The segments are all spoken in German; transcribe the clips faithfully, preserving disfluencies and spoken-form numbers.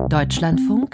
Deutschlandfunk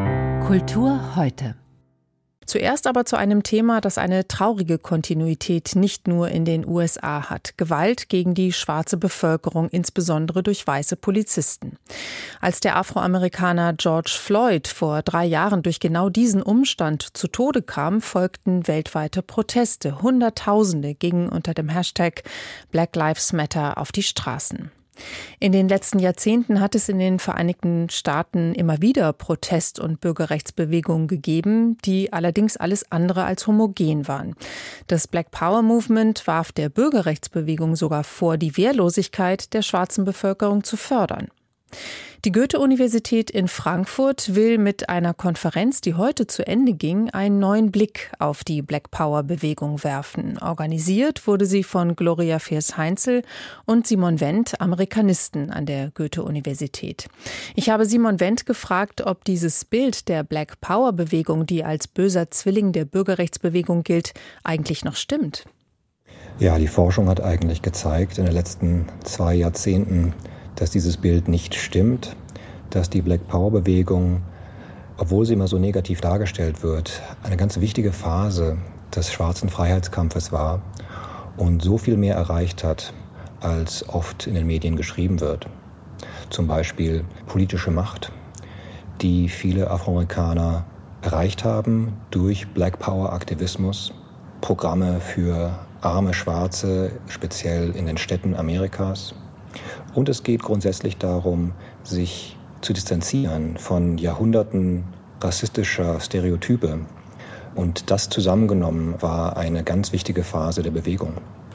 Kultur heute. Zuerst aber zu einem Thema, das eine traurige Kontinuität nicht nur in den U S A hat. Gewalt gegen die schwarze Bevölkerung, insbesondere durch weiße Polizisten. Als der Afroamerikaner George Floyd vor drei Jahren durch genau diesen Umstand zu Tode kam, folgten weltweite Proteste. Hunderttausende gingen unter dem Hashtag Black Lives Matter auf die Straßen. In den letzten Jahrzehnten hat es in den Vereinigten Staaten immer wieder Protest- und Bürgerrechtsbewegungen gegeben, die allerdings alles andere als homogen waren. Das Black Power Movement warf der Bürgerrechtsbewegung sogar vor, die Wehrlosigkeit der schwarzen Bevölkerung zu fördern. Die Goethe-Universität in Frankfurt will mit einer Konferenz, die heute zu Ende ging, einen neuen Blick auf die Black Power-Bewegung werfen. Organisiert wurde sie von Gloria Fehrs-Heinzel und Simon Wendt, Amerikanisten an der Goethe-Universität. Ich habe Simon Wendt gefragt, ob dieses Bild der Black Power-Bewegung, die als böser Zwilling der Bürgerrechtsbewegung gilt, eigentlich noch stimmt. Ja, die Forschung hat eigentlich gezeigt in den letzten zwei Jahrzehnten, dass dieses Bild nicht stimmt, dass die Black Power Bewegung, obwohl sie immer so negativ dargestellt wird, eine ganz wichtige Phase des schwarzen Freiheitskampfes war und so viel mehr erreicht hat, als oft in den Medien geschrieben wird. Zum Beispiel politische Macht, die viele Afroamerikaner erreicht haben durch Black Power Aktivismus, Programme für arme Schwarze, speziell in den Städten Amerikas. Und es geht grundsätzlich darum, sich zu distanzieren von Jahrhunderten rassistischer Stereotype. Und das zusammengenommen war eine ganz wichtige Phase der Bewegung.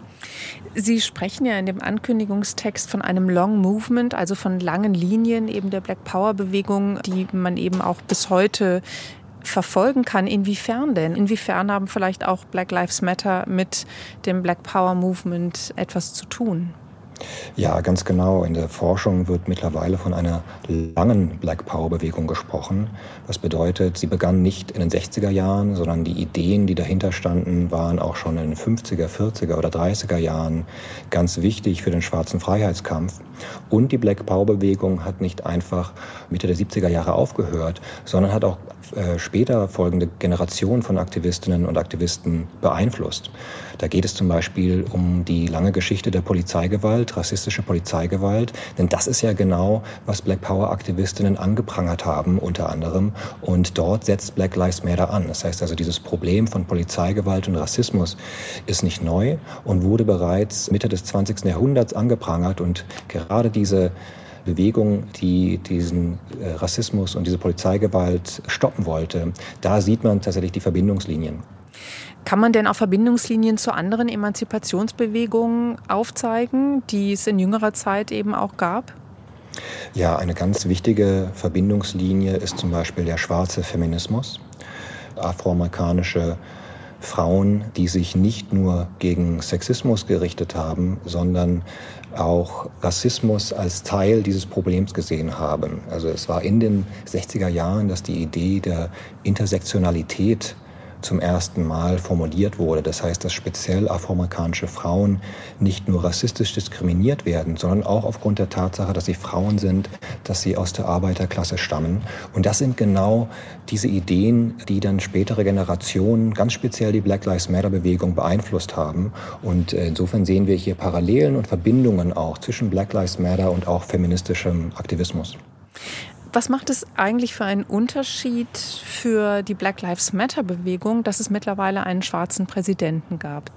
Sie sprechen ja in dem Ankündigungstext von einem Long Movement, also von langen Linien eben der Black Power Bewegung, die man eben auch bis heute verfolgen kann. Inwiefern denn? Inwiefern haben vielleicht auch Black Lives Matter mit dem Black Power Movement etwas zu tun? Ja, ganz genau. In der Forschung wird mittlerweile von einer langen Black Power Bewegung gesprochen. Das bedeutet, sie begann nicht in den sechziger Jahren, sondern die Ideen, die dahinter standen, waren auch schon in den fünfziger, vierziger oder dreißiger Jahren ganz wichtig für den schwarzen Freiheitskampf. Und die Black Power Bewegung hat nicht einfach Mitte der siebziger Jahre aufgehört, sondern hat auch äh, später folgende Generationen von Aktivistinnen und Aktivisten beeinflusst. Da geht es zum Beispiel um die lange Geschichte der Polizeigewalt, rassistische Polizeigewalt. Denn das ist ja genau, was Black Power Aktivistinnen angeprangert haben, unter anderem. Und dort setzt Black Lives Matter an. Das heißt also, dieses Problem von Polizeigewalt und Rassismus ist nicht neu und wurde bereits Mitte des zwanzigsten Jahrhunderts angeprangert. Und gerade diese Bewegung, die diesen Rassismus und diese Polizeigewalt stoppen wollte, da sieht man tatsächlich die Verbindungslinien. Kann man denn auch Verbindungslinien zu anderen Emanzipationsbewegungen aufzeigen, die es in jüngerer Zeit eben auch gab? Ja, eine ganz wichtige Verbindungslinie ist zum Beispiel der schwarze Feminismus. Afroamerikanische Frauen, die sich nicht nur gegen Sexismus gerichtet haben, sondern auch Rassismus als Teil dieses Problems gesehen haben. Also es war in den sechziger Jahren, dass die Idee der Intersektionalität zum ersten Mal formuliert wurde. Das heißt, dass speziell afroamerikanische Frauen nicht nur rassistisch diskriminiert werden, sondern auch aufgrund der Tatsache, dass sie Frauen sind, dass sie aus der Arbeiterklasse stammen. Und das sind genau diese Ideen, die dann spätere Generationen, ganz speziell die Black Lives Matter Bewegung, beeinflusst haben. Und insofern sehen wir hier Parallelen und Verbindungen auch zwischen Black Lives Matter und auch feministischem Aktivismus. Was macht es eigentlich für einen Unterschied für die Black Lives Matter Bewegung, dass es mittlerweile einen schwarzen Präsidenten gab?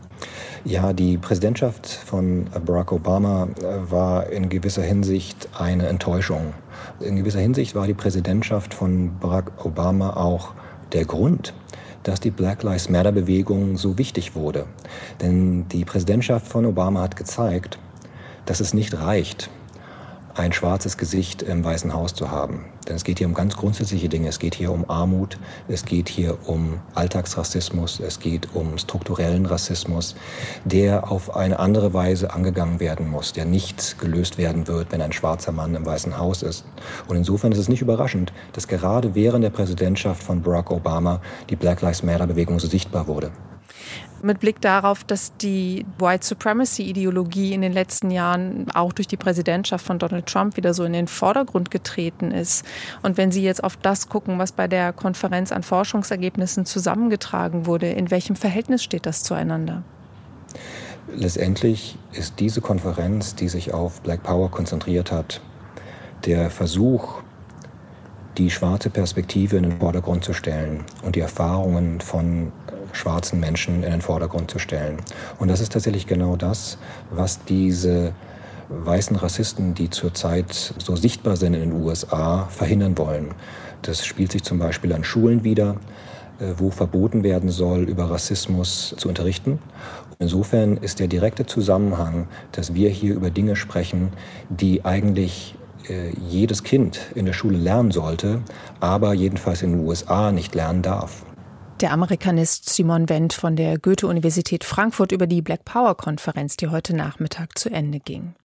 Ja, die Präsidentschaft von Barack Obama war in gewisser Hinsicht eine Enttäuschung. In gewisser Hinsicht war die Präsidentschaft von Barack Obama auch der Grund, dass die Black Lives Matter Bewegung so wichtig wurde. Denn die Präsidentschaft von Obama hat gezeigt, dass es nicht reicht, ein schwarzes Gesicht im Weißen Haus zu haben. Denn es geht hier um ganz grundsätzliche Dinge. Es geht hier um Armut, es geht hier um Alltagsrassismus, es geht um strukturellen Rassismus, der auf eine andere Weise angegangen werden muss, der nicht gelöst werden wird, wenn ein schwarzer Mann im Weißen Haus ist. Und insofern ist es nicht überraschend, dass gerade während der Präsidentschaft von Barack Obama die Black Lives Matter Bewegung so sichtbar wurde. Mit Blick darauf, dass die White Supremacy-Ideologie in den letzten Jahren auch durch die Präsidentschaft von Donald Trump wieder so in den Vordergrund getreten ist. Und wenn Sie jetzt auf das gucken, was bei der Konferenz an Forschungsergebnissen zusammengetragen wurde, in welchem Verhältnis steht das zueinander? Letztendlich ist diese Konferenz, die sich auf Black Power konzentriert hat, der Versuch, die schwarze Perspektive in den Vordergrund zu stellen und die Erfahrungen von schwarzen Menschen in den Vordergrund zu stellen. Und das ist tatsächlich genau das, was diese weißen Rassisten, die zurzeit so sichtbar sind in den U S A, verhindern wollen. Das spielt sich zum Beispiel an Schulen wider, wo verboten werden soll, über Rassismus zu unterrichten. Insofern ist der direkte Zusammenhang, dass wir hier über Dinge sprechen, die eigentlich jedes Kind in der Schule lernen sollte, aber jedenfalls in den U S A nicht lernen darf. Der Amerikanist Simon Wendt von der Goethe-Universität Frankfurt über die Black Power-Konferenz, die heute Nachmittag zu Ende ging.